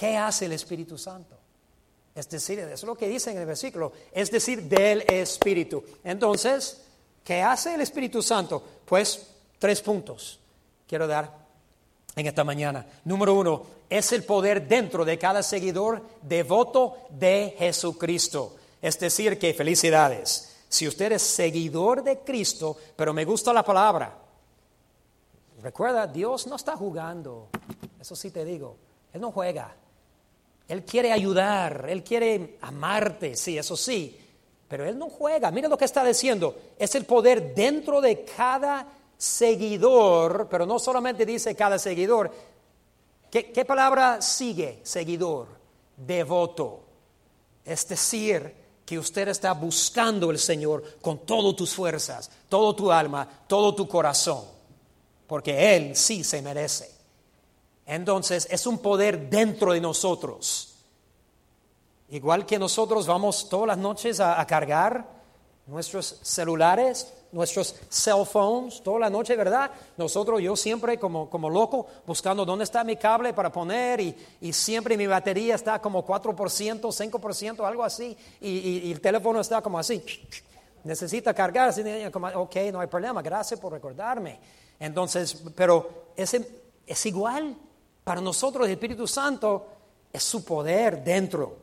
¿Qué hace el Espíritu Santo? Es decir, eso es lo que dice en el versículo, es decir, del Espíritu. Entonces, ¿qué hace el Espíritu Santo? Pues 3 puntos quiero dar en esta mañana. Número 1, es el poder dentro de cada seguidor devoto de Jesucristo. Es decir, que felicidades. Si usted es seguidor de Cristo, pero me gusta la palabra, recuerda, Dios no está jugando. Eso sí te digo, Él no juega. Él quiere ayudar, Él quiere amarte, sí, eso sí, pero Él no juega. Mira lo que está diciendo, es el poder dentro de cada seguidor, pero no solamente dice cada seguidor. ¿Qué palabra sigue? Seguidor, devoto. Es decir, que usted está buscando al Señor con todas tus fuerzas, todo tu alma, todo tu corazón, porque Él sí se merece. Entonces es un poder dentro de nosotros. Igual que nosotros vamos todas las noches a cargar nuestros celulares, nuestros cell phones, toda la noche, ¿verdad? Yo siempre como loco buscando dónde está mi cable para poner y siempre mi batería está como 4%, 5%, algo así. Y el teléfono está como así. Necesita cargar, así, como, ok, no hay problema, gracias por recordarme. Entonces, pero es igual. Para nosotros el Espíritu Santo es su poder dentro.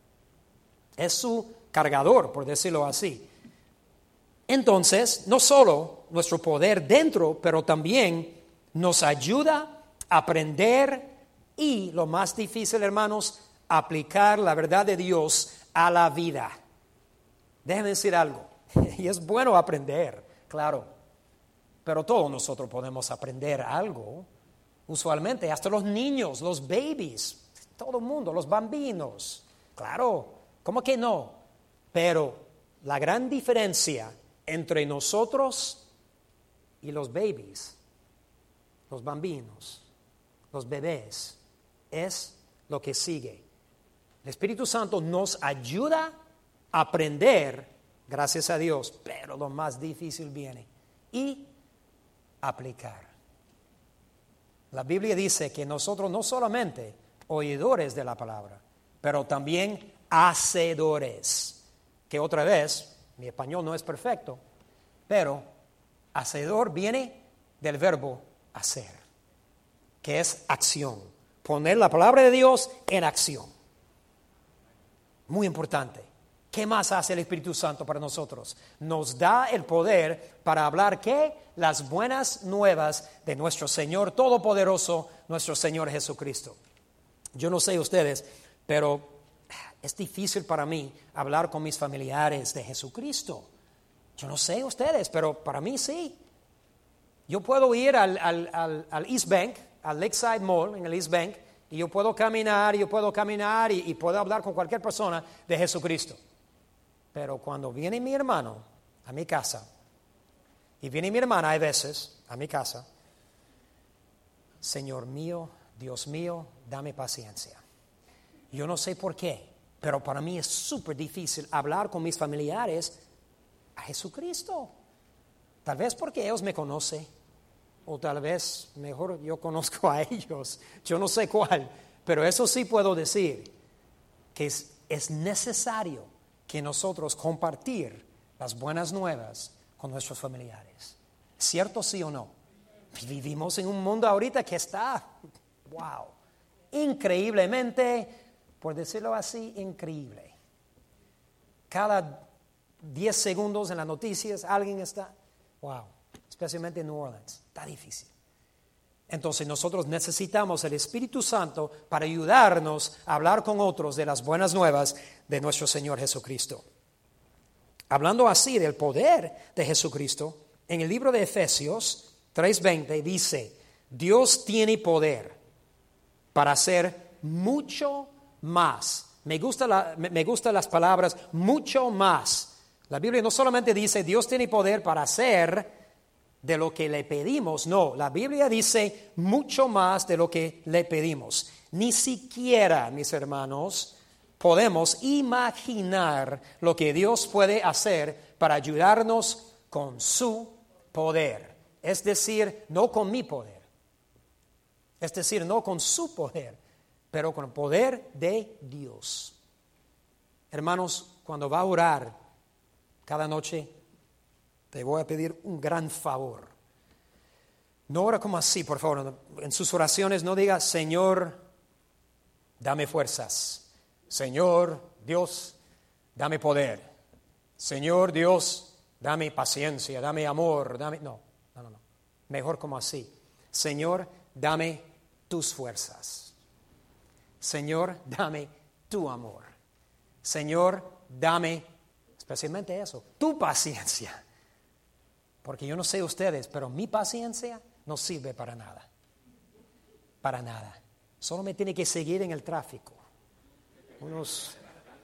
Es su cargador, por decirlo así. Entonces, no solo nuestro poder dentro, pero también nos ayuda a aprender y, lo más difícil, hermanos, aplicar la verdad de Dios a la vida. Déjenme decir algo, y es bueno aprender, claro, pero todos nosotros podemos aprender algo. Usualmente, hasta los niños, los babies, todo el mundo, los bambinos. Claro, ¿cómo que no? Pero la gran diferencia entre nosotros y los babies, los bambinos, los bebés, es lo que sigue. El Espíritu Santo nos ayuda a aprender, gracias a Dios, pero lo más difícil viene, y aplicar. La Biblia dice que nosotros no solamente oidores de la palabra, pero también hacedores. Que otra vez, mi español no es perfecto, pero hacedor viene del verbo hacer, que es acción. Poner la palabra de Dios en acción. Muy importante. ¿Qué más hace el Espíritu Santo para nosotros? Nos da el poder para hablar, ¿qué? Las buenas nuevas de nuestro Señor Todopoderoso, nuestro Señor Jesucristo. Yo no sé ustedes, pero es difícil para mí hablar con mis familiares de Jesucristo. Yo no sé ustedes, pero para mí sí. Yo puedo ir al East Bank, al Lakeside Mall, en el East Bank, y yo puedo caminar y puedo hablar con cualquier persona de Jesucristo. Pero cuando viene mi hermano a mi casa, y viene mi hermana hay veces a mi casa, Señor mío, Dios mío, dame paciencia. Yo no sé por qué, pero para mí es súper difícil hablar con mis familiares a Jesucristo. Tal vez porque ellos me conocen, o tal vez mejor yo conozco a ellos. Yo no sé cuál, pero eso sí puedo decir, que es necesario que nosotros compartir las buenas nuevas con nuestros familiares. ¿Cierto, sí o no? Vivimos en un mundo ahorita que está, wow, increíblemente, por decirlo así, increíble. Cada 10 segundos en las noticias alguien está, wow, especialmente en New Orleans, está difícil. Entonces nosotros necesitamos el Espíritu Santo para ayudarnos a hablar con otros de las buenas nuevas de nuestro Señor Jesucristo. Hablando así del poder de Jesucristo, en el libro de Efesios 3:20 dice, Dios tiene poder para hacer mucho más. Me gustan las palabras mucho más. La Biblia no solamente dice Dios tiene poder para hacer de lo que le pedimos, no, la Biblia dice mucho más de lo que le pedimos. Ni siquiera, mis hermanos, podemos imaginar lo que Dios puede hacer para ayudarnos con su poder. Es decir, no con mi poder. Es decir, no con su poder, pero con el poder de Dios. Hermanos, cuando va a orar cada noche, te voy a pedir un gran favor. No ora como así, por favor. En sus oraciones no diga, Señor, dame fuerzas. Señor, Dios, dame poder. Señor, Dios, dame paciencia, dame amor, dame... No. Mejor como así. Señor, dame tus fuerzas. Señor, dame tu amor. Señor, dame, especialmente eso, tu paciencia. Porque yo no sé ustedes, pero mi paciencia no sirve para nada. Para nada. Solo me tiene que seguir en el tráfico. Unos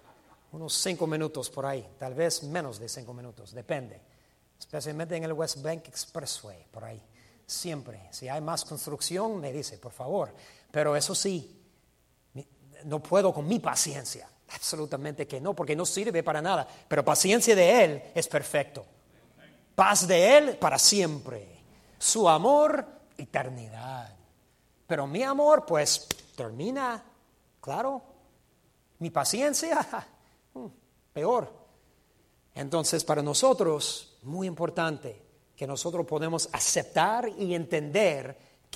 5 minutos por ahí. Tal vez menos de 5 minutos. Depende. Especialmente en el West Bank Expressway. Por ahí. Siempre. Si hay más construcción, me dice, por favor. Pero eso sí, no puedo con mi paciencia. Absolutamente que no, porque no sirve para nada. Pero paciencia de Él es perfecto. Paz de Él para siempre. Su amor, eternidad. Pero mi amor, pues, termina, claro. Mi paciencia, peor. Entonces, para nosotros, muy importante que nosotros podemos aceptar y entender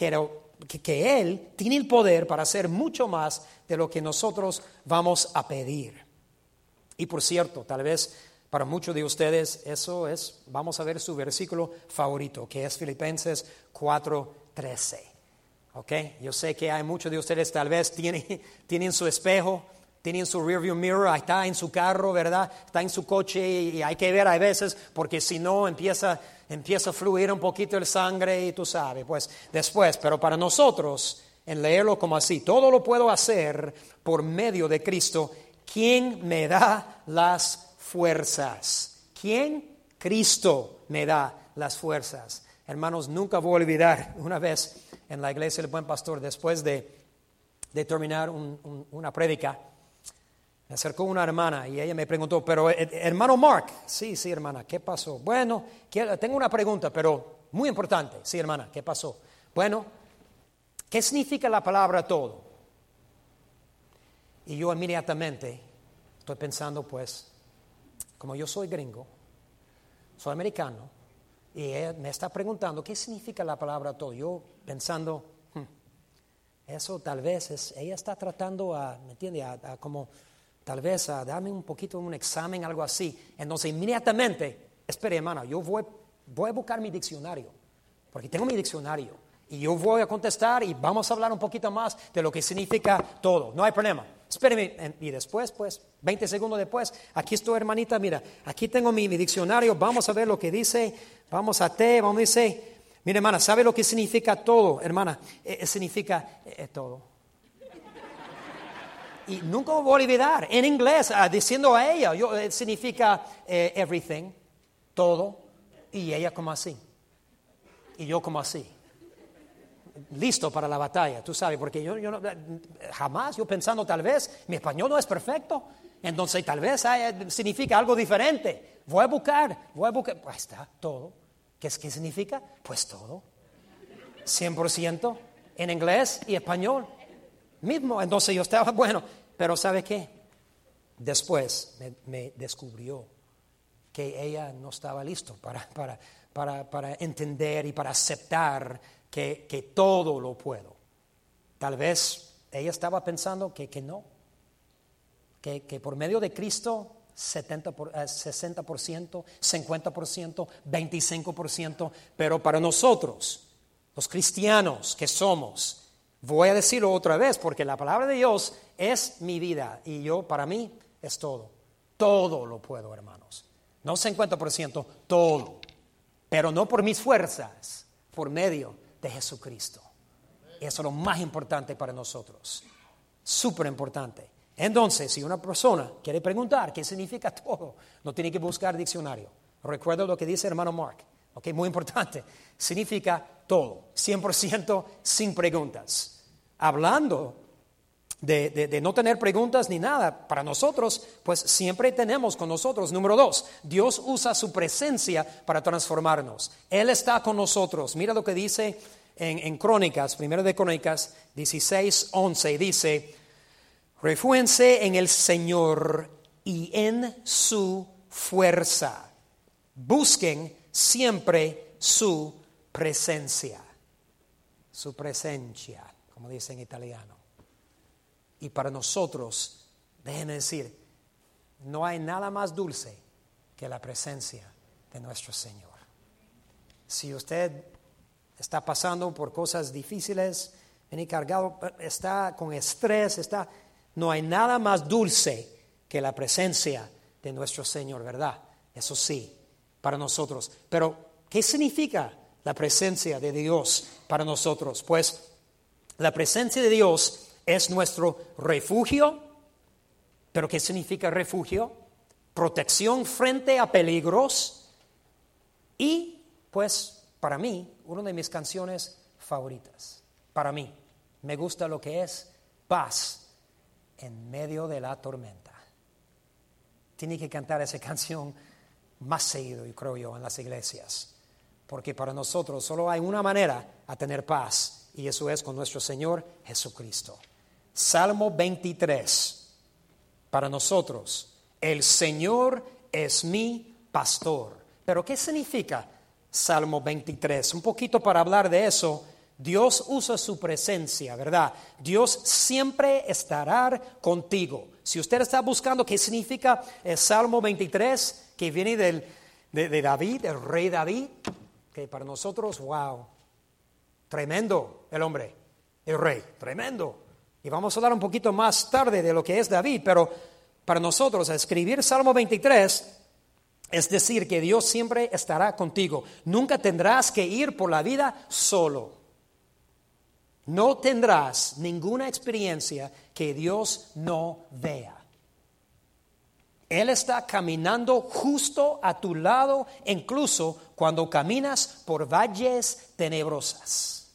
que Él tiene el poder para hacer mucho más de lo que nosotros vamos a pedir. Y por cierto, tal vez para muchos de ustedes eso es, vamos a ver su versículo favorito, que es Filipenses 4:13. ¿Ok? Yo sé que hay muchos de ustedes tal vez tienen su espejo, tienen su rearview mirror, ahí está en su carro, ¿verdad? Está en su coche y hay que ver a veces porque si no empieza a fluir un poquito el sangre y tú sabes, pues después. Pero para nosotros, en leerlo como así, todo lo puedo hacer por medio de Cristo, quien me da las fuerzas. ¿Quién? Cristo me da las fuerzas. Hermanos, nunca voy a olvidar una vez en la iglesia del Buen Pastor, después de terminar una prédica, me acercó una hermana y ella me preguntó, pero hermano Mark, sí, hermana, ¿qué pasó? Bueno, tengo una pregunta, pero muy importante. Sí, hermana, ¿qué pasó? Bueno, ¿qué significa la palabra todo? Y yo inmediatamente estoy pensando, pues, como yo soy gringo, soy americano, y ella me está preguntando, ¿qué significa la palabra todo? Yo pensando, eso tal vez ella está tratando ¿me entiende? Como tal vez a darme un poquito un examen, algo así. Entonces inmediatamente, espere hermano, yo voy a buscar mi diccionario, porque tengo mi diccionario, y yo voy a contestar y vamos a hablar un poquito más de lo que significa todo. No hay problema. Espéreme, y después, pues, 20 segundos después, aquí estoy, hermanita, mira, aquí tengo mi diccionario, vamos a ver lo que dice, vamos a dice, mira, hermana, ¿sabe lo que significa todo, hermana? Significa todo. Y nunca me voy a olvidar, en inglés, diciendo a ella, significa everything, todo, y ella como así, y yo como así. Listo para la batalla, tú sabes, porque yo no, jamás, yo pensando tal vez, mi español no es perfecto, entonces tal vez significa algo diferente. Voy a buscar, pues está, todo. ¿Qué significa? Pues todo. 100% en inglés y español mismo. Entonces yo estaba, bueno, pero ¿sabe qué? Después me descubrió que ella no estaba listo para entender y para aceptar que todo lo puedo. Tal vez ella estaba pensando que no, que por medio de Cristo 60%, 50%, 25%, pero para nosotros, los cristianos que somos, voy a decirlo otra vez porque la palabra de Dios es mi vida y para mí es todo. Todo lo puedo, hermanos. No 50%, todo. Pero no por mis fuerzas, por medio de Jesucristo. Eso es lo más importante para nosotros. Súper importante. Entonces, si una persona quiere preguntar qué significa todo, no tiene que buscar diccionario. Recuerda lo que dice el hermano Mark. Okay, muy importante. Significa todo. 100% sin preguntas. Hablando de no tener preguntas ni nada, para nosotros, pues siempre tenemos con nosotros. Número 2, Dios usa su presencia para transformarnos. Él está con nosotros. Mira lo que dice en Crónicas, 1 de Crónicas 16:11, dice, Refúgiense en el Señor y en su fuerza. Busquen siempre su presencia. Su presencia, como dice en italiano. Y para nosotros, déjenme decir, no hay nada más dulce que la presencia de nuestro Señor. Si usted está pasando por cosas difíciles, viene cargado, está con estrés, no hay nada más dulce que la presencia de nuestro Señor, ¿verdad? Eso sí, para nosotros. Pero, ¿qué significa la presencia de Dios para nosotros? Pues, la presencia de Dios es nuestro refugio. ¿Pero qué significa refugio? Protección frente a peligros. Y, pues, para mí, una de mis canciones favoritas. Para mí, me gusta lo que es paz en medio de la tormenta. Tiene que cantar esa canción más seguido, yo creo, en las iglesias. Porque para nosotros solo hay una manera a tener paz, y eso es con nuestro Señor Jesucristo. Salmo 23. Para nosotros, el Señor es mi pastor. ¿Pero qué significa Salmo 23? Un poquito para hablar de eso. Dios usa su presencia, ¿verdad? Dios siempre estará contigo. Si usted está buscando qué significa el Salmo 23, que viene de David, el rey David, que para nosotros, wow, tremendo el hombre, el rey, tremendo. Y vamos a hablar un poquito más tarde de lo que es David, pero para nosotros escribir Salmo 23 es decir que Dios siempre estará contigo. Nunca tendrás que ir por la vida solo. No tendrás ninguna experiencia que Dios no vea. Él está caminando justo a tu lado, incluso cuando caminas por valles tenebrosas.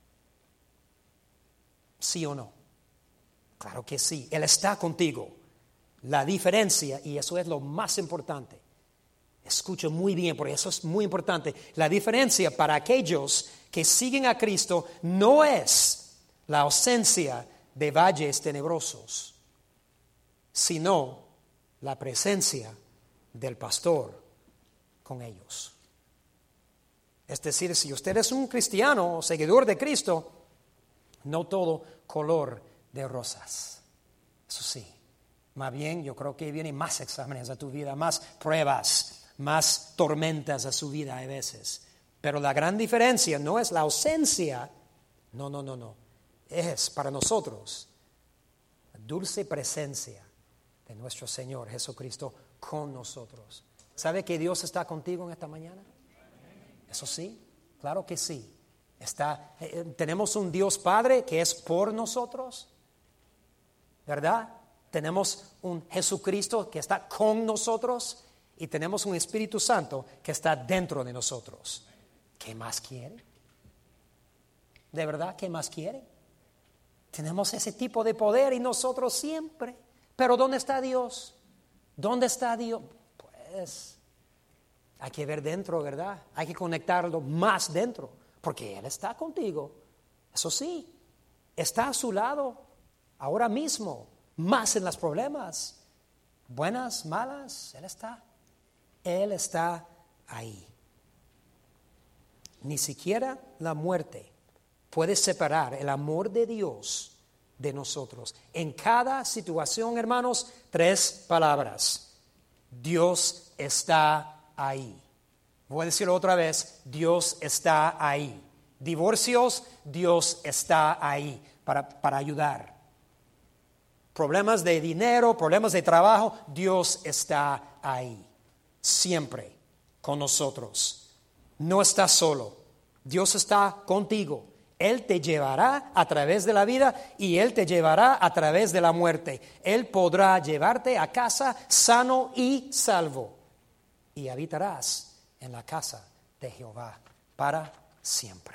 ¿Sí o no? Claro que sí, Él está contigo. La diferencia, y eso es lo más importante, escucha muy bien, porque eso es muy importante, la diferencia para aquellos que siguen a Cristo no es la ausencia de valles tenebrosos, sino la presencia del pastor con ellos. Es decir, si usted es un cristiano o seguidor de Cristo, no todo color de rosas. Eso sí, más bien yo creo que vienen más exámenes a tu vida, más pruebas, más tormentas a su vida a veces. Pero la gran diferencia no es la ausencia, no. Es para nosotros la dulce presencia de nuestro Señor Jesucristo con nosotros. ¿Sabe que Dios está contigo en esta mañana? Eso sí, claro que sí. Tenemos un Dios Padre que es por nosotros, ¿verdad? Tenemos un Jesucristo que está con nosotros y tenemos un Espíritu Santo que está dentro de nosotros. ¿Qué más quiere? ¿De verdad qué más quiere? Tenemos ese tipo de poder y nosotros siempre. Pero ¿dónde está Dios? ¿Dónde está Dios? Pues hay que ver dentro, ¿verdad? Hay que conectarlo más dentro, porque Él está contigo. Eso sí, está a su lado ahora mismo, más en los problemas, buenas, malas, Él está ahí. Ni siquiera la muerte puede separar el amor de Dios de nosotros. En cada situación, hermanos, 3 palabras. Dios está ahí. Voy a decirlo otra vez. Dios está ahí. Divorcios, Dios está ahí para ayudar. Problemas de dinero, problemas de trabajo, Dios está ahí. Siempre con nosotros. No estás solo. Dios está contigo. Él te llevará a través de la vida y Él te llevará a través de la muerte. Él podrá llevarte a casa sano y salvo. Y habitarás en la casa de Jehová para siempre.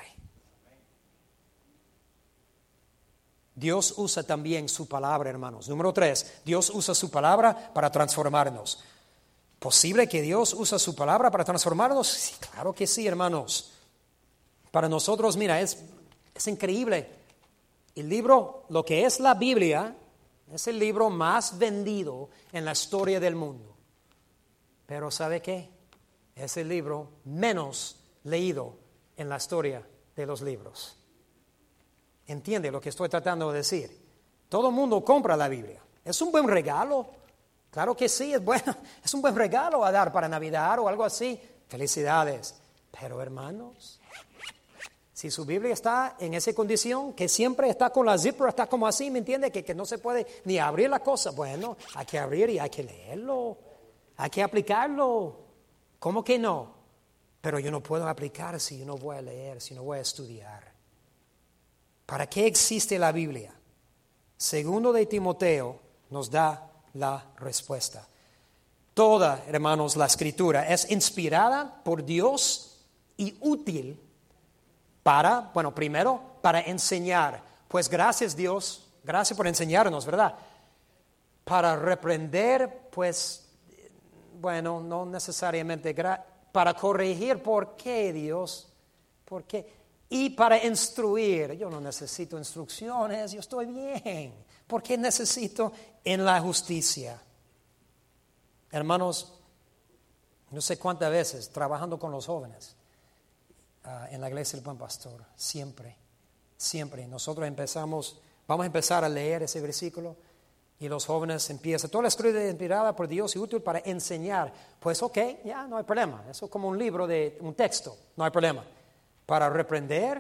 Dios usa también su palabra, hermanos. Número 3, Dios usa su palabra para transformarnos. ¿Posible que Dios usa su palabra para transformarnos? Sí, claro que sí, hermanos. Para nosotros, mira, es increíble. El libro, lo que es la Biblia, Es el libro más vendido en la historia del mundo. Pero ¿sabe qué? Es el libro menos leído en la historia de los libros. ¿Entiende lo que estoy tratando de decir? Todo el mundo compra la Biblia. ¿Es un buen regalo? Claro que sí, es bueno. Es un buen regalo a dar para Navidad o algo así. Felicidades. Pero hermanos, si su Biblia está en esa condición, que siempre está con la zipper, está como así, ¿me entiende? Que no se puede ni abrir la cosa. Bueno, hay que abrir y hay que leerlo. Hay que aplicarlo. ¿Cómo que no? Pero yo no puedo aplicar si yo no voy a leer, si no voy a estudiar. ¿Para qué existe la Biblia? Segundo de Timoteo nos da la respuesta. Toda, hermanos, la Escritura es inspirada por Dios y útil para, bueno, primero, para enseñar. Pues gracias Dios, gracias por enseñarnos, ¿verdad? Para reprender, pues, bueno, no necesariamente, para corregir. ¿Por qué, Dios? ¿Por qué? Y para instruir. Yo no necesito instrucciones, yo estoy bien. ¿Por qué necesito en la justicia? Hermanos, no sé cuántas veces trabajando con los jóvenes en la iglesia del Buen Pastor, siempre nosotros vamos a empezar a leer ese versículo y los jóvenes empiezan, toda la escritura es inspirada por Dios y útil para enseñar. Pues ok, ya no hay problema, eso es como un libro de un texto, no hay problema. Para reprender,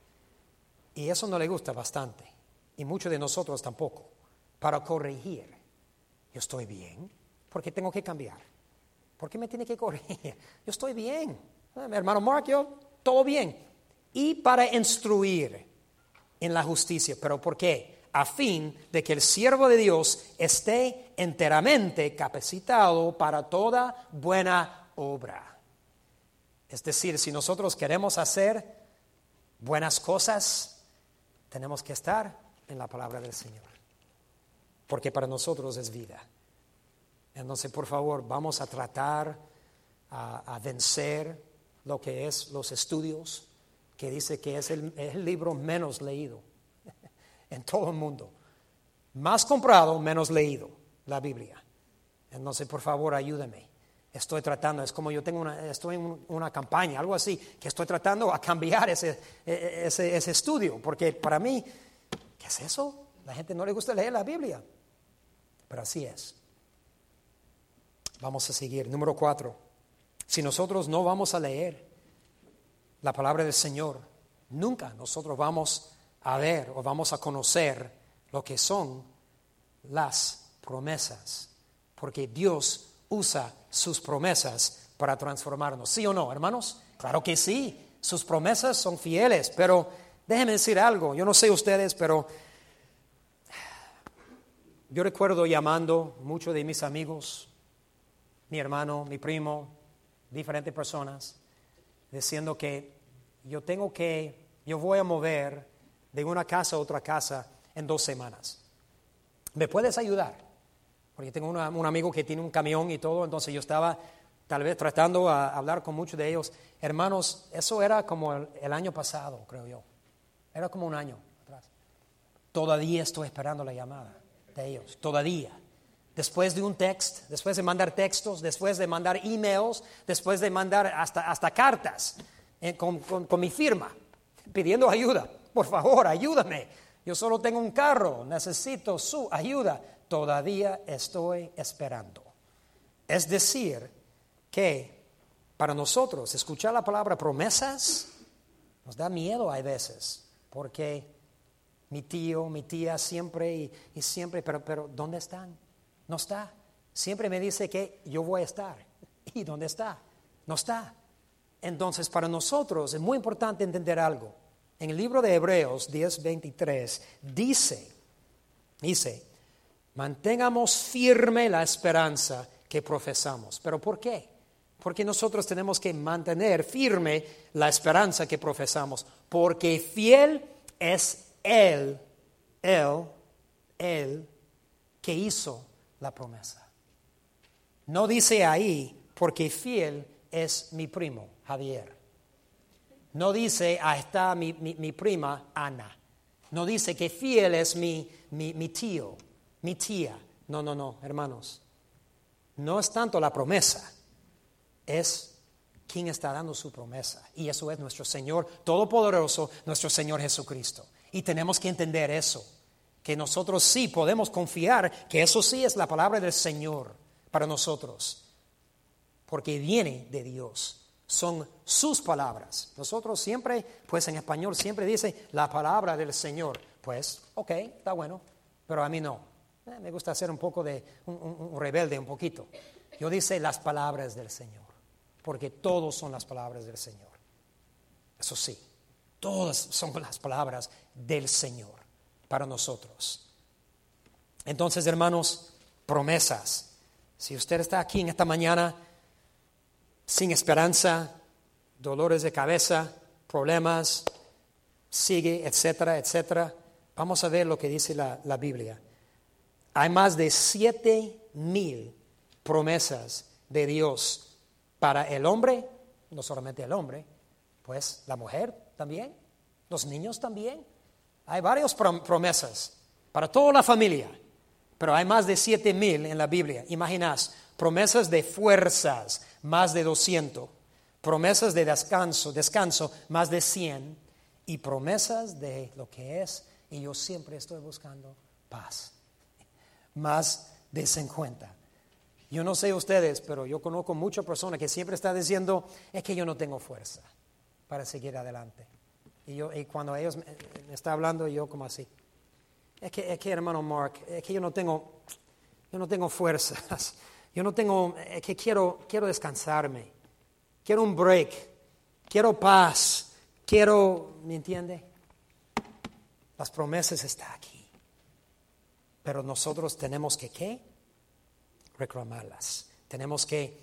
y eso no le gusta bastante, y muchos de nosotros tampoco. Para corregir, yo estoy bien, ¿por qué tengo que cambiar? ¿Por qué me tiene que corregir? Yo estoy bien, mi hermano Mark, yo todo bien. Y para instruir en la justicia, ¿pero por qué? A fin de que el siervo de Dios esté enteramente capacitado para toda buena obra. Es decir, si nosotros queremos hacer buenas cosas, tenemos que estar en la palabra del Señor, porque para nosotros es vida. Entonces, por favor, vamos a tratar a vencer lo que es los estudios, que dice que es el libro menos leído en todo el mundo. Más comprado, menos leído, la Biblia. Entonces, por favor, ayúdame. Estoy tratando, es como yo estoy en una campaña, algo así, que estoy tratando a cambiar ese estudio, porque para mí, ¿qué es eso? La gente no le gusta leer la Biblia, pero así es. Vamos a seguir. Número 4. Si nosotros no vamos a leer la palabra del Señor, nunca nosotros vamos a ver o vamos a conocer lo que son las promesas, porque Dios usa sus promesas para transformarnos. ¿Sí o no, hermanos? Claro que sí, sus promesas son fieles, pero déjenme decir algo, yo no sé ustedes, pero yo recuerdo llamando muchos de mis amigos, mi hermano, mi primo, diferentes personas, diciendo que yo voy a mover de una casa a otra casa en 2 semanas. ¿Me puedes ayudar? Porque tengo un amigo que tiene un camión y todo, entonces yo estaba tal vez tratando a hablar con muchos de ellos. Hermanos, eso era como el año pasado, creo yo. Era como un año atrás. Todavía estoy esperando la llamada de ellos, todavía. Después de un text, después de mandar textos, después de mandar emails, después de mandar hasta cartas con mi firma, pidiendo ayuda. Por favor, ayúdame. Yo solo tengo un carro, necesito su ayuda. Todavía estoy esperando. Es decir, que para nosotros escuchar la palabra promesas nos da miedo a veces, porque mi tío, mi tía siempre y siempre, pero ¿dónde están? No está. Siempre me dice que yo voy a estar. ¿Y dónde está? No está. Entonces, para nosotros es muy importante entender algo. En el libro de Hebreos 10:23 dice, mantengamos firme la esperanza que profesamos. ¿Pero por qué? Porque nosotros tenemos que mantener firme la esperanza que profesamos. Porque fiel es Él que hizo la promesa. No dice ahí, porque fiel es mi primo, Javier. No dice, está mi prima, Ana. No dice que fiel es mi tío. mi tía. No, hermanos. No es tanto la promesa, es quién está dando su promesa. Y eso es nuestro Señor Todopoderoso, nuestro Señor Jesucristo. Y tenemos que entender eso, que nosotros sí podemos confiar que eso sí es la palabra del Señor para nosotros, porque viene de Dios. Son sus palabras. Nosotros siempre, pues en español siempre dice la palabra del Señor. Pues, ok, está bueno, pero a mí no. Me gusta ser un poco de un rebelde, un poquito. Yo dice las palabras del Señor, porque todos son las palabras del Señor. Eso sí, todas son las palabras del Señor para nosotros. Entonces, hermanos, promesas. Si usted está aquí en esta mañana sin esperanza, dolores de cabeza, problemas, sigue, etcétera, etcétera, vamos a ver lo que dice la Biblia. Hay más de 7,000 promesas de Dios para el hombre, no solamente el hombre, pues la mujer también, los niños también. Hay varias promesas para toda la familia, pero hay más de 7,000 en la Biblia. Imaginás, promesas de fuerzas, más de 200, promesas de descanso, más de 100, y promesas de lo que es, y yo siempre estoy buscando paz, más de 50. Yo no sé ustedes, pero yo conozco muchas personas que siempre están diciendo, es que yo no tengo fuerza para seguir adelante. Y cuando ellos me están hablando, yo como así, es que hermano Mark, es que yo no tengo fuerzas, es que quiero descansarme, quiero un break, quiero paz, ¿me entiende? Las promesas están aquí. Pero nosotros tenemos que, ¿qué? Reclamarlas. Tenemos que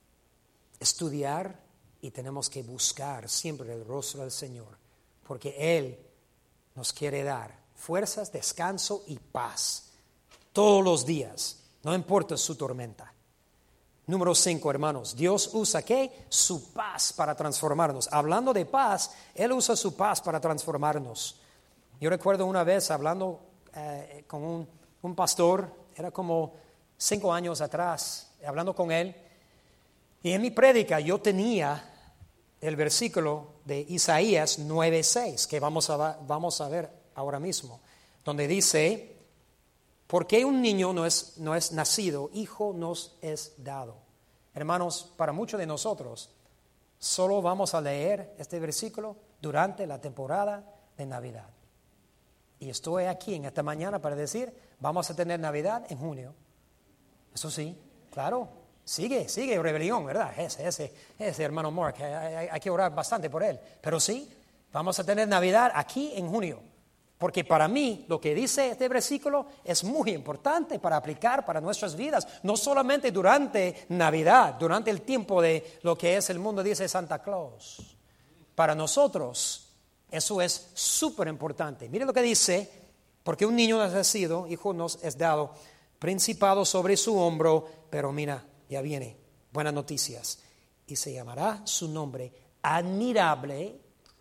estudiar y tenemos que buscar siempre el rostro del Señor, porque Él nos quiere dar fuerzas, descanso y paz todos los días, no importa su tormenta. Número 5, hermanos, Dios usa ¿qué? Su paz para transformarnos. Hablando de paz, Él usa su paz para transformarnos. Yo recuerdo una vez hablando con un pastor, era como 5 años atrás, hablando con él, y en mi prédica yo tenía el versículo de Isaías 9:6, que vamos a ver ahora mismo, donde dice, porque un niño no es nacido, hijo nos es dado. Hermanos, para muchos de nosotros, solo vamos a leer este versículo durante la temporada de Navidad. Y estoy aquí en esta mañana para decir, vamos a tener Navidad en junio. Eso sí, claro, sigue rebelión, ¿verdad? Ese hermano Mark, hay que orar bastante por él. Pero sí, vamos a tener Navidad aquí en junio. Porque para mí, lo que dice este versículo es muy importante para aplicar para nuestras vidas. No solamente durante Navidad, durante el tiempo de lo que es el mundo, dice Santa Claus. Para nosotros, eso es súper importante. Mire lo que dice, porque un niño es nacido, hijo nos es dado, principado sobre su hombro, pero mira, ya viene, buenas noticias. Y se llamará su nombre admirable,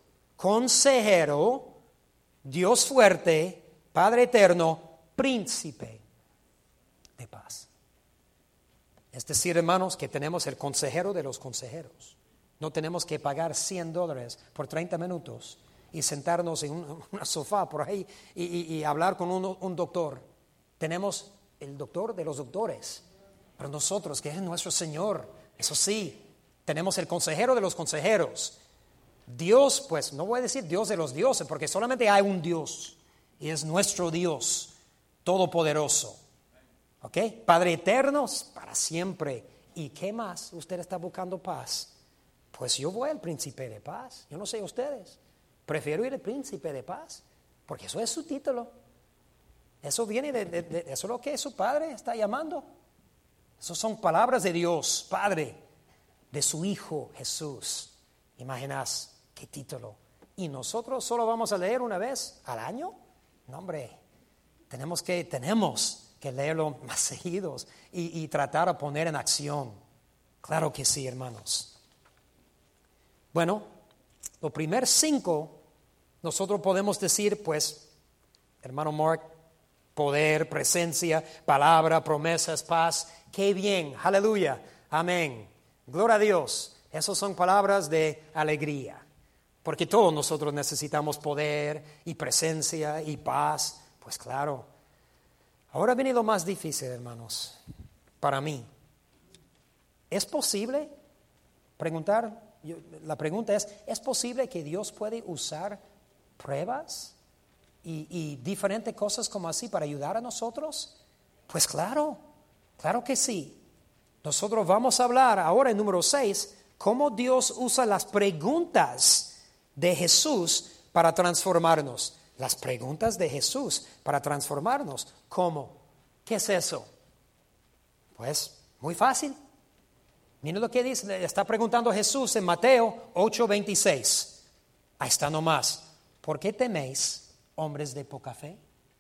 consejero, Dios fuerte, Padre eterno, príncipe de paz. Es decir, hermanos, que tenemos el consejero de los consejeros. No tenemos que pagar $100 por 30 minutos y sentarnos en un sofá por ahí y hablar con un doctor. Tenemos el doctor de los doctores, pero nosotros, que es nuestro Señor, eso sí, tenemos el consejero de los consejeros. Dios, pues no voy a decir Dios de los dioses, porque solamente hay un Dios, y es nuestro Dios todopoderoso. ¿Ok? Padre eterno para siempre. ¿Y qué más? ¿Usted está buscando paz? Pues yo voy al príncipe de paz. Yo no sé ustedes. Prefiero ir al príncipe de paz, porque eso es su título. Eso viene de eso es lo que su Padre está llamando. Esas son palabras de Dios, Padre, de su Hijo Jesús. Imaginás qué título. ¿Y nosotros solo vamos a leer una vez al año? No, hombre, tenemos que leerlo más seguidos y tratar de poner en acción. Claro que sí, hermanos. Bueno, los primeros 5 nosotros podemos decir, pues, hermano Mark, poder, presencia, palabra, promesas, paz. ¡Qué bien! ¡Aleluya! Amén. Gloria a Dios. Esas son palabras de alegría. Porque todos nosotros necesitamos poder y presencia y paz. Pues claro. Ahora viene lo más difícil, hermanos, para mí. ¿Es posible preguntar? La pregunta ¿es posible que Dios puede usar pruebas y diferentes cosas como así para ayudar a nosotros? Pues claro que sí. Nosotros vamos a hablar ahora en número 6, cómo Dios usa las preguntas de Jesús para transformarnos. Las preguntas de Jesús para transformarnos. ¿Cómo? ¿Qué es eso? Pues muy fácil. Miren lo que dice, le está preguntando Jesús en Mateo 8:26. Ahí está nomás. ¿Por qué teméis, hombres de poca fe?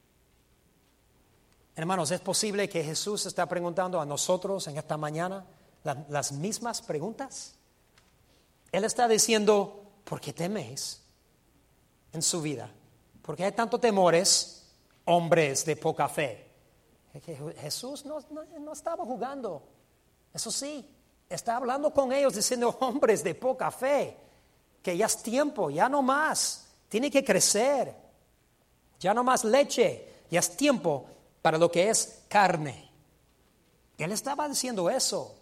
Hermanos, ¿es posible que Jesús está preguntando a nosotros en esta mañana las mismas preguntas? Él está diciendo, ¿por qué teméis en su vida? ¿Por qué hay tantos temores, hombres de poca fe? Jesús no estaba jugando. Eso sí, está hablando con ellos diciendo, hombres de poca fe, que ya es tiempo, ya no más, tiene que crecer, ya no más leche, ya es tiempo para lo que es carne. Él estaba diciendo eso.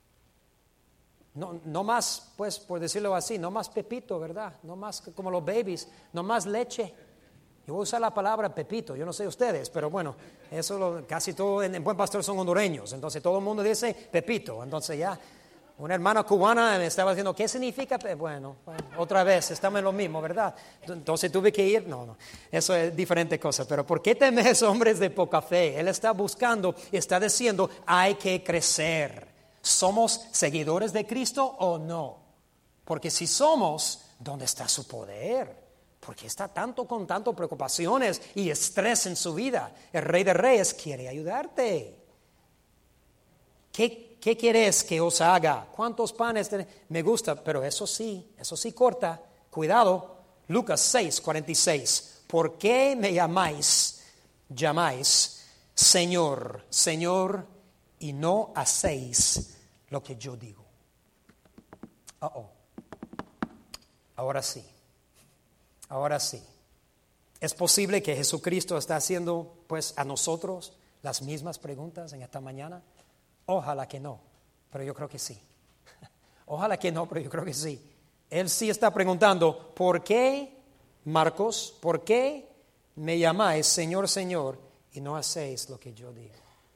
No más, pues, por decirlo así, no más pepito, ¿verdad? No más como los babies, no más leche. Yo voy a usar la palabra pepito, yo no sé ustedes, pero bueno, eso casi todo en Buen Pastor son hondureños, entonces todo el mundo dice pepito. Entonces ya una hermana cubana me estaba diciendo, ¿qué significa? Bueno, otra vez, estamos en lo mismo, ¿verdad? Entonces tuve que ir, no, eso es diferente cosa, pero ¿por qué temes, hombres de poca fe? Él está buscando, está diciendo, hay que crecer. ¿Somos seguidores de Cristo o no? Porque si somos, ¿dónde está su poder? ¿Por qué está con tantas preocupaciones y estrés en su vida? El Rey de Reyes quiere ayudarte. ¿Qué quieres que os haga? ¿Cuántos panes tenés? Me gusta, pero eso sí corta. Cuidado. Lucas 6:46. ¿Por qué me llamáis Señor, Señor, y no hacéis lo que yo digo? Ahora sí. ¿Es posible que Jesucristo está haciendo pues a nosotros las mismas preguntas en esta mañana? Ojalá que no, pero yo creo que sí. Ojalá que no, pero yo creo que sí. Él sí está preguntando, ¿por qué, Marcos, por qué me llamáis Señor, Señor, y no hacéis lo que yo digo?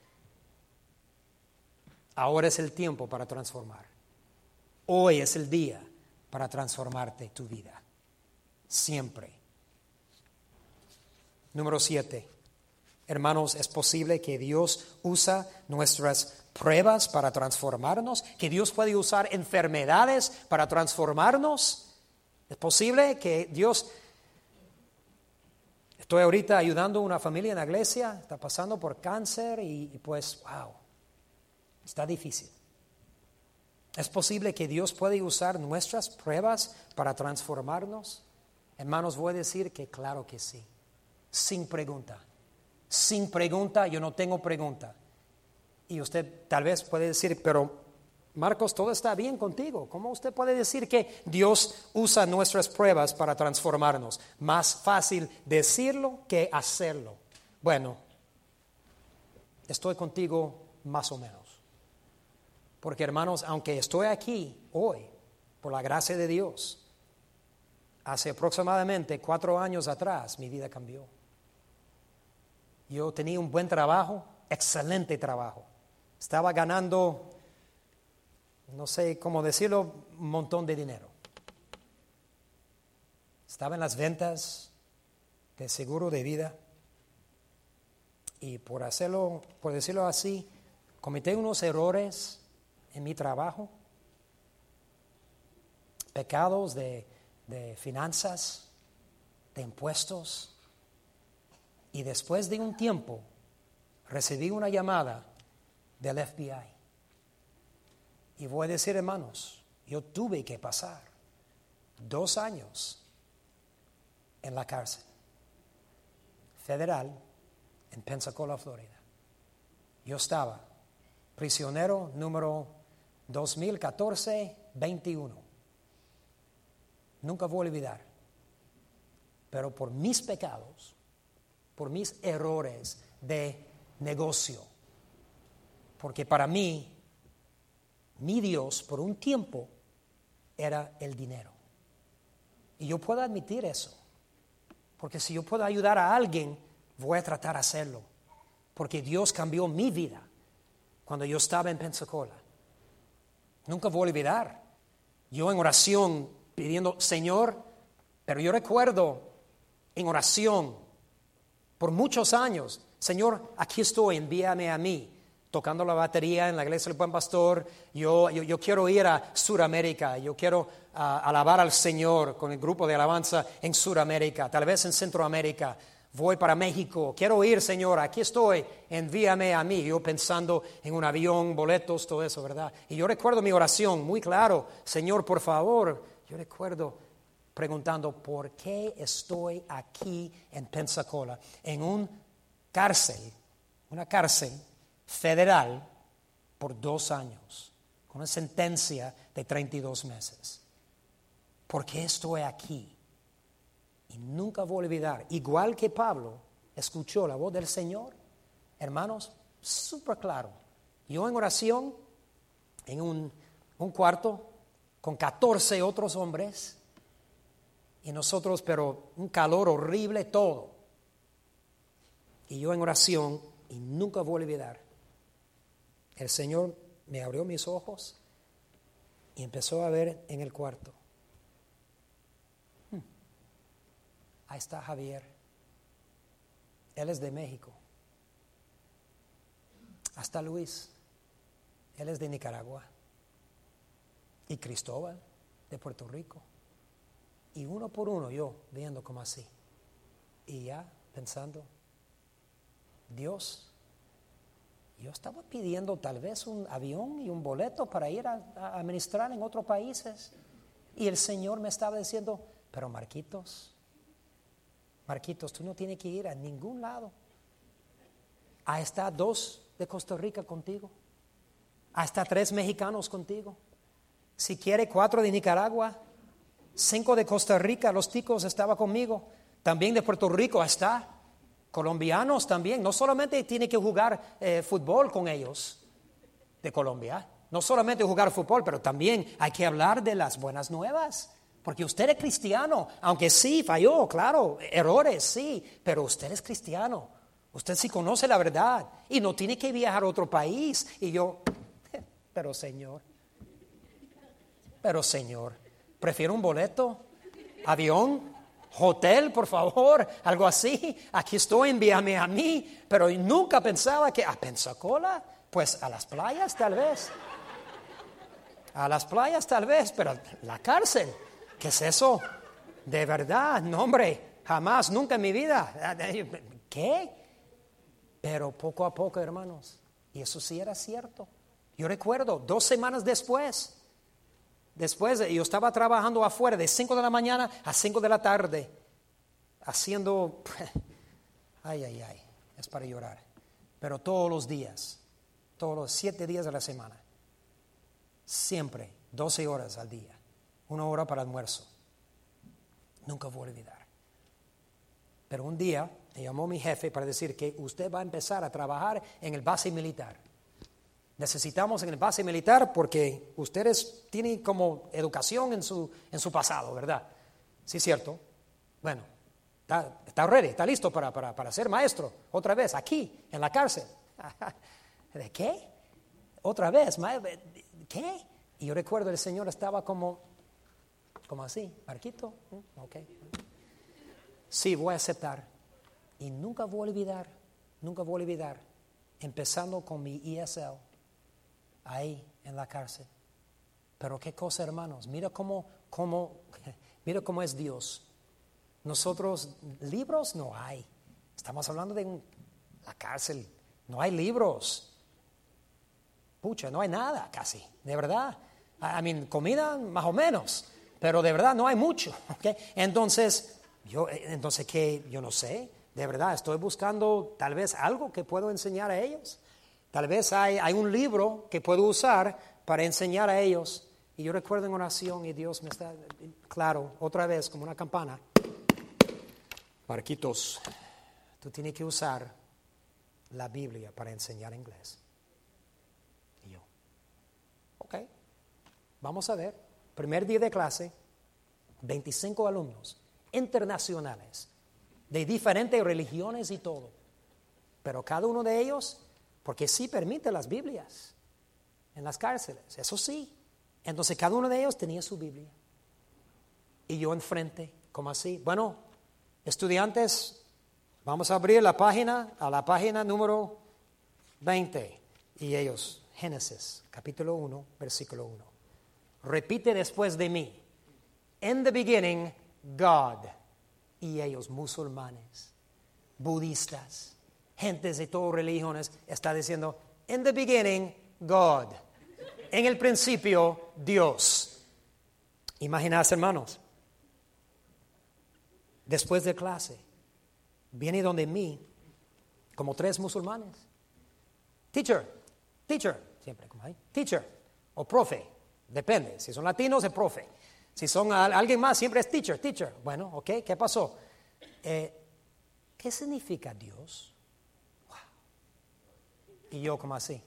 Ahora es el tiempo para transformar. Hoy es el día para transformarte tu vida. Siempre. Número 7. Hermanos, ¿es posible que Dios usa nuestras pruebas para transformarnos? ¿Que Dios puede usar enfermedades para transformarnos? ¿Es posible que Dios... Estoy ahorita ayudando a una familia en la iglesia, está pasando por cáncer y pues, wow, está difícil. ¿Es posible que Dios puede usar nuestras pruebas para transformarnos? Hermanos, voy a decir que claro que sí, sin pregunta. Sin pregunta, yo no tengo pregunta. Y usted tal vez puede decir, pero Marcos, todo está bien contigo. ¿Cómo usted puede decir que Dios usa nuestras pruebas para transformarnos? Más fácil decirlo que hacerlo. Bueno, estoy contigo más o menos. Porque hermanos, aunque estoy aquí hoy, por la gracia de Dios, hace aproximadamente 4 años atrás mi vida cambió. Yo tenía un buen trabajo, excelente trabajo. Estaba ganando, no sé cómo decirlo, un montón de dinero. Estaba en las ventas de seguro de vida. Y por decirlo así, cometí unos errores en mi trabajo, pecados de finanzas, de impuestos. Y después de un tiempo recibí una llamada del FBI. Y voy a decir, hermanos, yo tuve que pasar 2 años en la cárcel federal en Pensacola, Florida. Yo estaba prisionero número 2014-21. Nunca voy a olvidar. Pero por mis pecados, por mis errores de negocio, porque para mí, mi Dios por un tiempo era el dinero. Y yo puedo admitir eso, porque si yo puedo ayudar a alguien, voy a tratar de hacerlo, porque Dios cambió mi vida cuando yo estaba en Pensacola. Nunca voy a olvidar, yo en oración pidiendo, Señor, pero yo recuerdo en oración por muchos años, Señor, aquí estoy, envíame a mí, tocando la batería en la iglesia del Buen Pastor. Yo quiero ir a Sudamérica, yo quiero alabar al Señor con el grupo de alabanza en Sudamérica, tal vez en Centroamérica. Voy para México, quiero ir, Señor, aquí estoy, envíame a mí. Yo pensando en un avión, boletos, todo eso, ¿verdad? Y yo recuerdo mi oración muy claro, Señor, por favor. Yo recuerdo preguntando, ¿por qué estoy aquí en Pensacola, en una cárcel federal por 2 años, con una sentencia de 32 meses? ¿Por qué estoy aquí? Y nunca voy a olvidar, igual que Pablo escuchó la voz del Señor, hermanos, súper claro. Yo en oración, en un cuarto, con 14 otros hombres, y nosotros, pero un calor horrible todo. Y yo en oración, y nunca voy a olvidar, el Señor me abrió mis ojos y empezó a ver en el cuarto. Ahí está Javier. Él es de México. Hasta Luis. Él es de Nicaragua. Y Cristóbal, de Puerto Rico. Y uno por uno yo viendo como así. Y ya pensando, Dios, yo estaba pidiendo tal vez un avión y un boleto para ir a ministrar en otros países. Y el Señor me estaba diciendo, pero Marquitos, tú no tienes que ir a ningún lado. Ahí está 2 de Costa Rica contigo. Ahí está 3 mexicanos contigo. Si quiere 4 de Nicaragua, 5 de Costa Rica, los ticos estaba conmigo. También de Puerto Rico está. Colombianos también. No solamente tiene que jugar fútbol con ellos de Colombia. No solamente jugar fútbol, pero también hay que hablar de las buenas nuevas. Porque usted es cristiano, aunque sí falló, claro, errores, sí, pero usted es cristiano. Usted sí conoce la verdad y no tiene que viajar a otro país. Y yo, pero Señor, prefiero un boleto, avión, hotel, por favor, algo así. Aquí estoy, envíame a mí. Pero nunca pensaba que a Pensacola, pues a las playas tal vez. A las playas tal vez, pero la cárcel. ¿Qué es eso? De verdad, no hombre, jamás, nunca en mi vida. ¿Qué? Pero poco a poco, hermanos, y eso sí era cierto. Yo recuerdo, 2 semanas después yo estaba trabajando afuera de 5 de la mañana a 5 de la tarde, haciendo, ay, es para llorar, pero todos los días, todos los 7 días de la semana, siempre 12 horas al día. 1 hora para almuerzo. Nunca voy a olvidar. Pero un día me llamó mi jefe para decir que usted va a empezar a trabajar en el base militar. Necesitamos en el base militar porque ustedes tienen como educación en su pasado, ¿verdad? Sí, cierto. Bueno, está ready, está listo para ser maestro otra vez aquí en la cárcel. ¿De qué? Otra vez, ¿qué? Y yo recuerdo el Señor estaba como así, Marquito, ok. Sí, voy a aceptar. Y nunca voy a olvidar, empezando con mi ESL, ahí en la cárcel. Pero qué cosa, hermanos, mira cómo es Dios. Nosotros, libros no hay. Estamos hablando de la cárcel, no hay libros. Pucha, no hay nada casi, de verdad. Comida más o menos. Pero de verdad no hay mucho, ¿okay? Entonces, ¿qué? Yo no sé, De verdad, estoy buscando tal vez algo que puedo enseñar a ellos. Tal vez hay un libro que puedo usar para enseñar a ellos. Y yo recuerdo en oración y Dios me está, claro, otra vez como una campana. Marquitos, tú tienes que usar la Biblia para enseñar inglés. Y yo, ok, vamos a ver. Primer día de clase, 25 alumnos internacionales, de diferentes religiones y todo. Pero cada uno de ellos, porque sí permite las Biblias en las cárceles, eso sí. Entonces cada uno de ellos tenía su Biblia. Y yo enfrente, como así. Bueno, estudiantes, vamos a abrir la página, a la página número 20. Y ellos, Génesis, capítulo 1, versículo 1. Repite después de mí. In the beginning, God. Y ellos, musulmanes, budistas, gentes de todas religiones, está diciendo, in the beginning, God. En el principio, Dios. Imagínate, hermanos, después de clase, viene donde mí, como 3 musulmanes. Teacher, siempre como ahí, teacher o profe, depende. Si son latinos, es profe. Si son alguien más, siempre es teacher. Bueno, ok, ¿qué pasó? ¿Qué significa Dios? Wow. Y yo como así.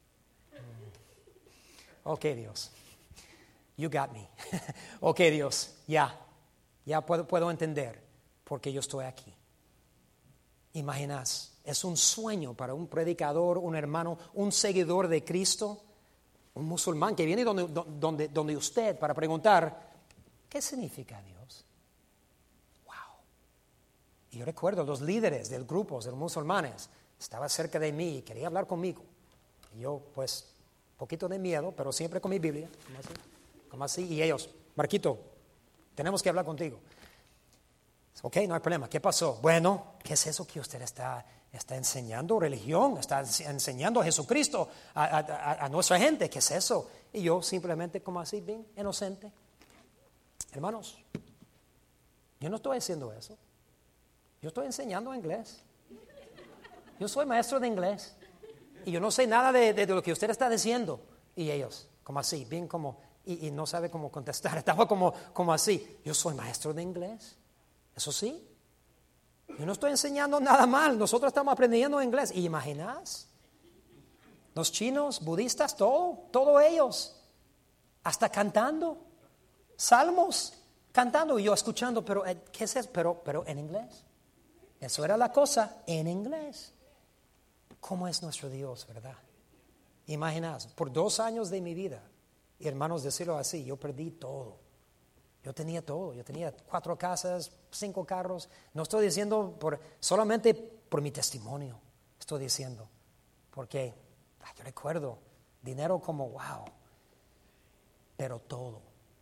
Ok, Dios. You got me. Ok, Dios, ya puedo entender por qué yo estoy aquí. Imaginas, es un sueño para un predicador, un hermano, un seguidor de Cristo, un musulmán que viene donde usted para preguntar, ¿qué significa Dios? Wow. Y yo recuerdo los líderes del grupo de los musulmanes, estaban cerca de mí y quería hablar conmigo. Y yo, pues, un poquito de miedo, pero siempre con mi Biblia, como así. Y ellos, Marquito, tenemos que hablar contigo. Ok, no hay problema. ¿Qué pasó? Bueno, ¿qué es eso que usted está enseñando? Religión, está enseñando a Jesucristo a nuestra gente. ¿Qué es eso? Y yo simplemente como así, bien inocente. Hermanos, yo no estoy haciendo eso. Yo estoy enseñando inglés. Yo soy maestro de inglés. Y yo no sé nada de lo que usted está diciendo. Y ellos, como así, bien como, y no sabe cómo contestar. Estaba como así. Yo soy maestro de inglés. Eso sí. Yo no estoy enseñando nada mal. Nosotros estamos aprendiendo inglés. ¿Y imaginas? Los chinos, budistas, todos ellos. Hasta cantando. Salmos, cantando. Y yo escuchando, pero ¿qué es eso? Pero en inglés. Eso era la cosa, en inglés. ¿Cómo es nuestro Dios, verdad? Imaginas, por 2 años de mi vida, y hermanos, decirlo así, yo perdí todo. Yo tenía todo, yo tenía 4 casas, 5 carros. No estoy diciendo solamente por mi testimonio, estoy diciendo, porque yo recuerdo dinero como wow, pero todo.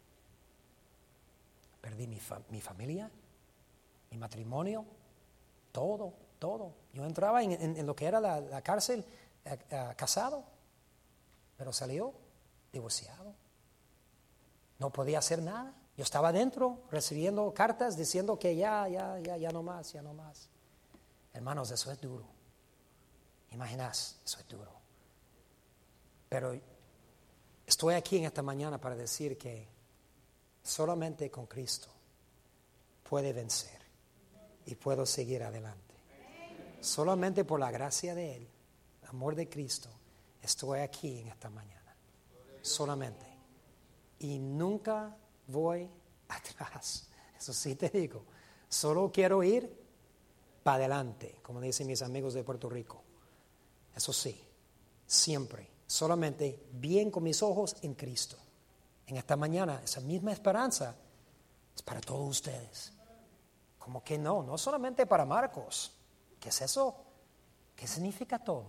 Perdí mi familia, mi matrimonio, todo. Yo entraba en lo que era la cárcel casado, pero salió divorciado. No podía hacer nada. Yo estaba adentro recibiendo cartas diciendo que ya no más. Hermanos, eso es duro. Imaginás, eso es duro. Pero estoy aquí en esta mañana para decir que solamente con Cristo puede vencer y puedo seguir adelante. Solamente por la gracia de Él, el amor de Cristo, estoy aquí en esta mañana. Solamente. Y nunca voy atrás. Eso sí te digo. Solo quiero ir para adelante, como dicen mis amigos de Puerto Rico. Eso sí, siempre. Solamente bien con mis ojos en Cristo. En esta mañana, esa misma esperanza es para todos ustedes. Como que no solamente para Marcos. ¿Qué es eso? ¿Qué significa todo?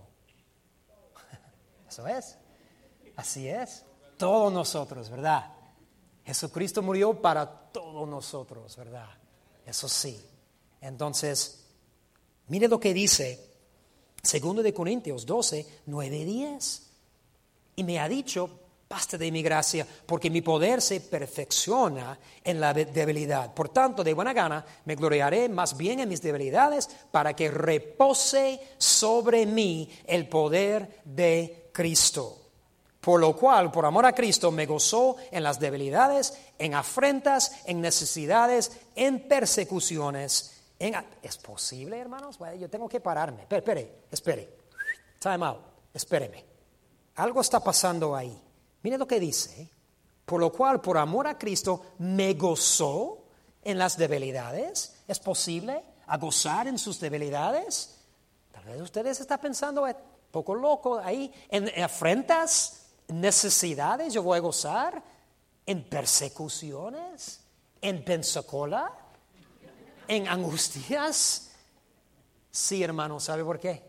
Eso es. Así es. Todos nosotros, ¿verdad? Jesucristo murió para todos nosotros, ¿verdad? Eso sí. Entonces, mire lo que dice 2 Corintios 12, 9 y 10. Y me ha dicho, Basta de mi gracia, porque mi poder se perfecciona en la debilidad. Por tanto, de buena gana me gloriaré más bien en mis debilidades, para que repose sobre mí el poder de Cristo. Por lo cual, por amor a Cristo, me gozó en las debilidades, en afrentas, en necesidades, en persecuciones. ¿Es posible, hermanos? Bueno, yo tengo que pararme. Espere. Time out. Espéreme. Algo está pasando ahí. Mire lo que dice. Por lo cual, por amor a Cristo, me gozó en las debilidades. ¿Es posible a gozar en sus debilidades? Tal vez ustedes están pensando, un poco loco ahí, en afrentas, necesidades, yo voy a gozar, en persecuciones, en Pensacola, en angustias. Sí, hermano, ¿sabe por qué?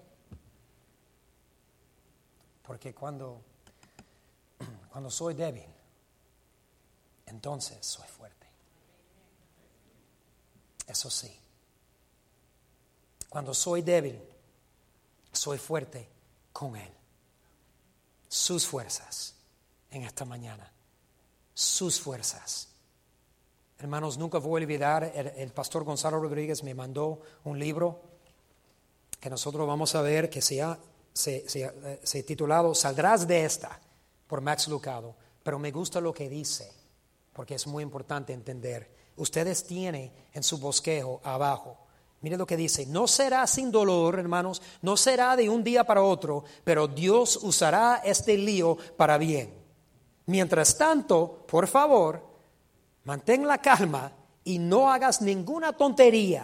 Porque cuando soy débil, entonces soy fuerte. Eso sí. Cuando soy débil, soy fuerte con Él. Sus fuerzas en esta mañana. Sus fuerzas. Hermanos, nunca voy a olvidar, el pastor Gonzalo Rodríguez me mandó un libro que nosotros vamos a ver que se titulado Saldrás de esta, por Max Lucado. Pero me gusta lo que dice, porque es muy importante entender. Ustedes tienen en su bosquejo abajo, mire lo que dice: no será sin dolor, hermanos, no será de un día para otro, pero Dios usará este lío para bien. Mientras tanto, por favor, mantén la calma y no hagas ninguna tontería.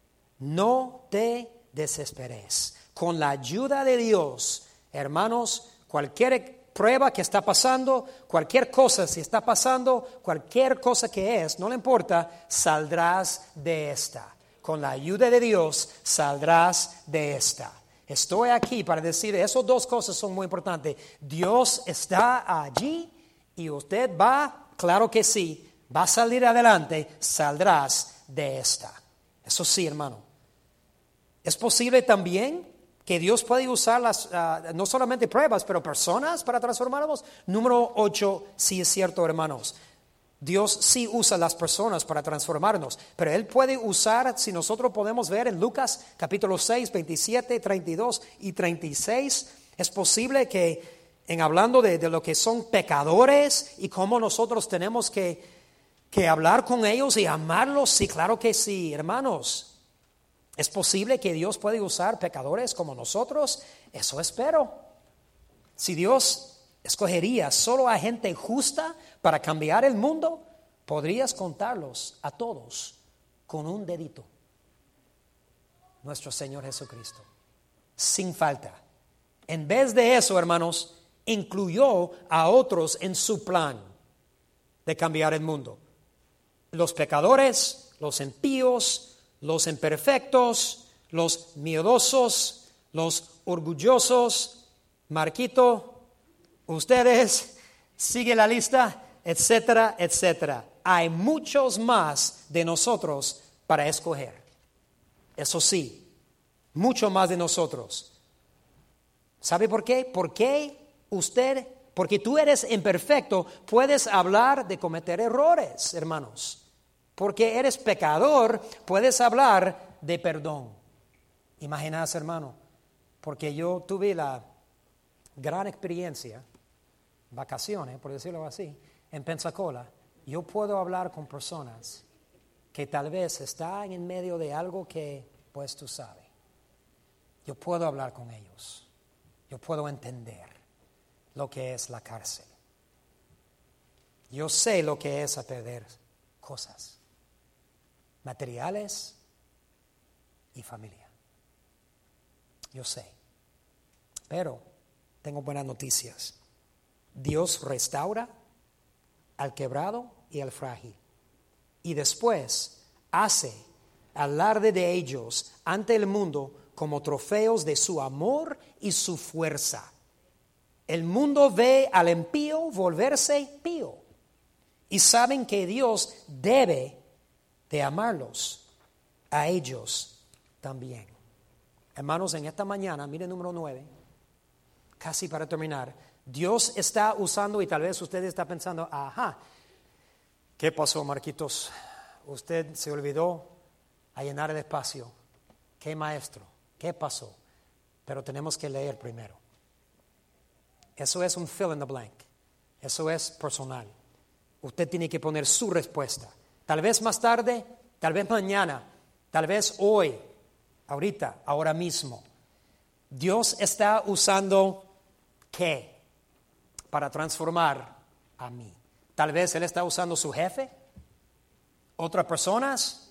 No te desesperes. Con la ayuda de Dios, hermanos, cualquier prueba que está pasando, cualquier cosa si está pasando, cualquier cosa que es, no le importa, saldrás de esta. Con la ayuda de Dios saldrás de esta. Estoy aquí para decir, esas dos cosas son muy importantes. Dios está allí y usted va, claro que sí, va a salir adelante, saldrás de esta. Eso sí, hermano. Es posible también que Dios puede usar no solamente pruebas, pero personas para transformarnos. Número 8, sí es cierto, hermanos. Dios sí usa las personas para transformarnos, pero Él puede usar, si nosotros podemos ver en Lucas capítulo 6, 27, 32 y 36, es posible que en hablando de lo que son pecadores y cómo nosotros tenemos que hablar con ellos y amarlos, sí, claro que sí, hermanos. ¿Es posible que Dios puede usar pecadores como nosotros? Eso espero. Si Dios escogería solo a gente justa para cambiar el mundo, podrías contarlos a todos con un dedito. Nuestro Señor Jesucristo, sin falta. En vez de eso, hermanos, incluyó a otros en su plan de cambiar el mundo. Los pecadores, los impíos, los imperfectos, los miedosos, los orgullosos. Marquito, ustedes, sigue la lista, etcétera, etcétera. Hay muchos más de nosotros para escoger. Eso sí, mucho más de nosotros. ¿Sabe por qué? Porque tú eres imperfecto, puedes hablar de cometer errores, hermanos. Porque eres pecador, puedes hablar de perdón. Imagínate, hermano, porque yo tuve la gran experiencia, vacaciones, por decirlo así, en Pensacola. Yo puedo hablar con personas que tal vez están en medio de algo que, pues tú sabes. Yo puedo hablar con ellos. Yo puedo entender lo que es la cárcel. Yo sé lo que es a perder cosas materiales y familia. Yo sé. Pero tengo buenas noticias. Dios restaura al quebrado y al frágil. Y después hace alarde de ellos ante el mundo como trofeos de su amor y su fuerza. El mundo ve al impío volverse pío. Y saben que Dios debe de amarlos a ellos también. Hermanos, en esta mañana, mire número 9, casi para terminar, Dios está usando, y tal vez usted está pensando, ajá, ¿qué pasó, Marquitos? Usted se olvidó a llenar el espacio. ¿Qué maestro? ¿Qué pasó? Pero tenemos que leer primero. Eso es un fill in the blank. Eso es personal. Usted tiene que poner su respuesta. Tal vez más tarde, tal vez mañana, tal vez hoy, ahorita, ahora mismo. Dios está usando ¿qué? Para transformar a mí. Tal vez Él está usando su jefe, otras personas,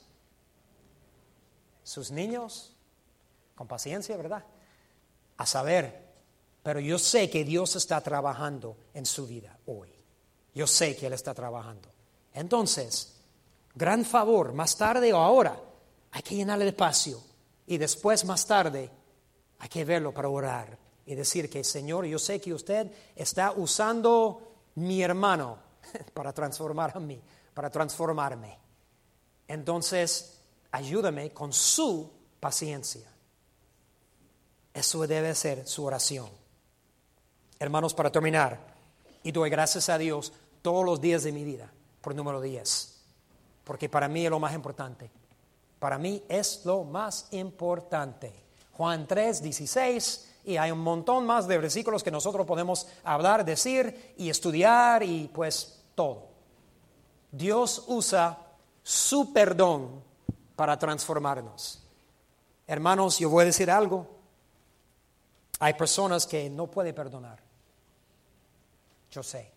sus niños, con paciencia, ¿verdad? A saber, pero yo sé que Dios está trabajando en su vida hoy. Yo sé que Él está trabajando. Entonces, gran favor, más tarde o ahora, hay que llenar el espacio. Y después, más tarde, hay que verlo para orar y decir que, Señor, yo sé que usted está usando mi hermano para transformar a mí, para transformarme. Entonces, ayúdame con su paciencia. Eso debe ser su oración. Hermanos, para terminar, y doy gracias a Dios todos los días de mi vida por número 10, porque para mí es lo más importante. Para mí es lo más importante. Juan 3:16, y hay un montón más de versículos que nosotros podemos hablar, decir y estudiar y pues todo. Dios usa su perdón para transformarnos. Hermanos, yo voy a decir algo. Hay personas que no pueden perdonar. Yo sé.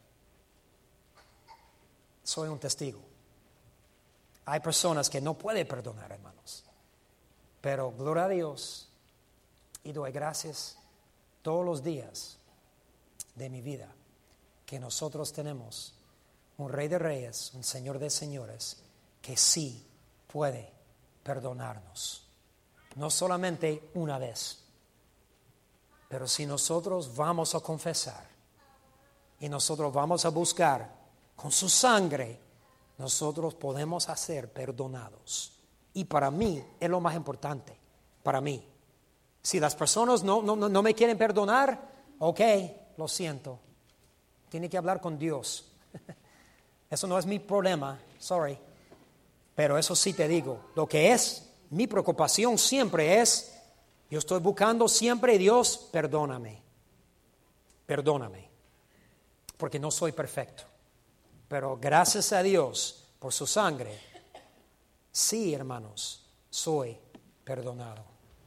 Soy un testigo. Hay personas que no pueden perdonar, hermanos. Pero gloria a Dios y doy gracias todos los días de mi vida que nosotros tenemos un Rey de Reyes, un Señor de Señores, que sí puede perdonarnos. No solamente una vez, pero si nosotros vamos a confesar y nosotros vamos a buscar con su sangre, nosotros podemos ser perdonados. Y para mí es lo más importante, para mí. Si las personas no me quieren perdonar, ok, lo siento. Tiene que hablar con Dios. Eso no es mi problema, sorry. Pero eso sí te digo, lo que es mi preocupación siempre es, yo estoy buscando siempre, Dios, perdóname. Perdóname. Porque no soy perfecto. Pero gracias a Dios por su sangre, sí, hermanos, soy perdonado.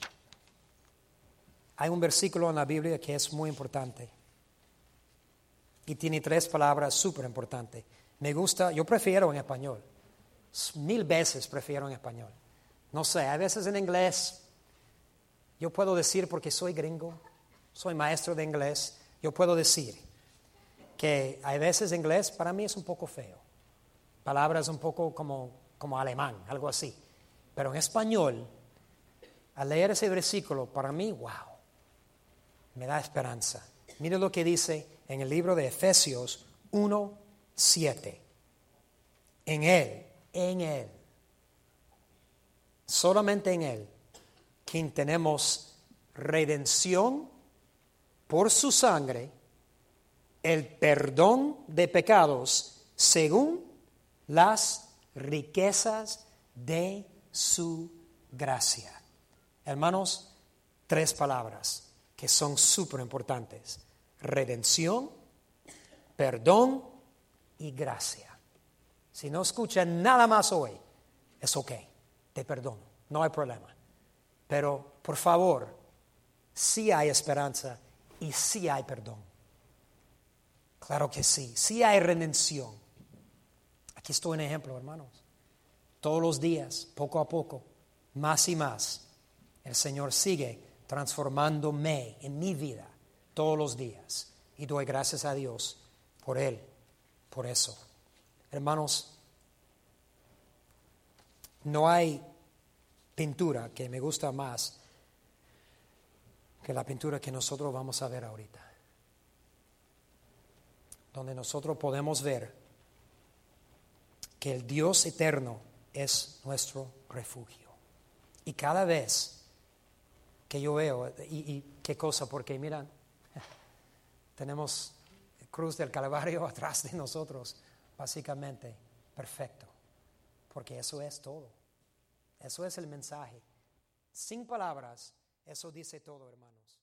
Hay un versículo en la Biblia que es muy importante y tiene 3 palabras súper importantes. Me gusta, yo prefiero en español, 1000 veces prefiero en español. No sé, a veces en inglés, yo puedo decir porque soy gringo, soy maestro de inglés, yo puedo decir que a veces inglés para mí es un poco feo. Palabras un poco como alemán, algo así. Pero en español, al leer ese versículo, para mí, wow, me da esperanza. Mire lo que dice en el libro de Efesios 1:7. En Él, solamente en Él, quien tenemos redención por su sangre, el perdón de pecados según las riquezas de su gracia. Hermanos, 3 palabras que son súper importantes: redención, perdón y gracia. Si no escuchan nada más hoy, es ok, te perdono, no hay problema. Pero por favor, sí hay esperanza y sí hay perdón. Claro que sí, sí hay redención. Aquí estoy un ejemplo, hermanos. Todos los días, poco a poco, más y más, el Señor sigue transformándome en mi vida todos los días. Y doy gracias a Dios por Él, por eso. Hermanos, no hay pintura que me gusta más que la pintura que nosotros vamos a ver ahorita, donde nosotros podemos ver que el Dios eterno es nuestro refugio. Y cada vez que yo veo, y qué cosa, porque miran, tenemos el cruz del Calvario atrás de nosotros, básicamente, perfecto. Porque eso es todo. Eso es el mensaje. Sin palabras, eso dice todo, hermanos.